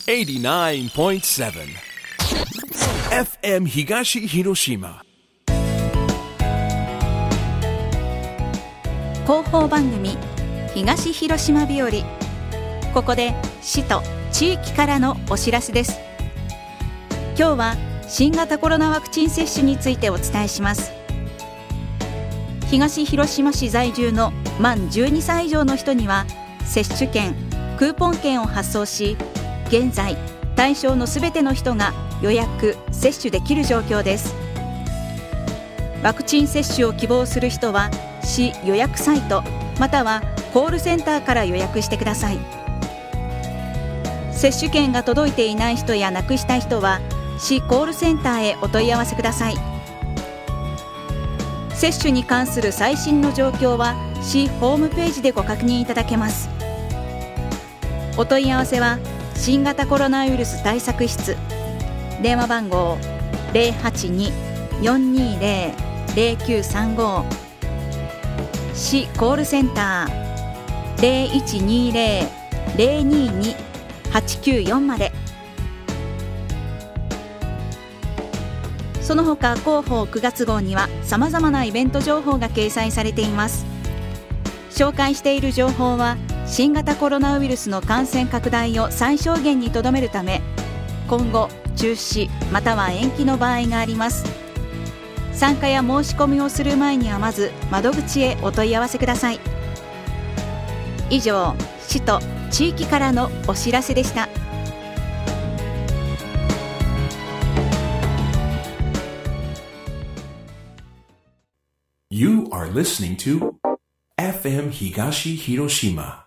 89.7 FM 東広島広報番組東広島日和。ここで市と地域からのお知らせです。今日は新型コロナワクチン接種についてお伝えします。東広島市在住の満12歳以上の人には接種券、クーポン券を発送し、現在対象のすべての人が予約・接種できる状況です。ワクチン接種を希望する人は市予約サイトまたはコールセンターから予約してください。接種券が届いていない人やなくした人は市コールセンターへお問い合わせください。接種に関する最新の状況は市ホームページでご確認いただけます。お問い合わせは新型コロナウイルス対策室、電話番号 082-420-0935、 市コールセンター 0120-022-894 まで。その他広報9月号にはさまざまなイベント情報が掲載されています。紹介している情報は新型コロナウイルスの感染拡大を最小限にとどめるため、今後中止または延期の場合があります。参加や申し込みをする前にはまず窓口へお問い合わせください。以上、市と地域からのお知らせでした。 You are listening to FM 東広島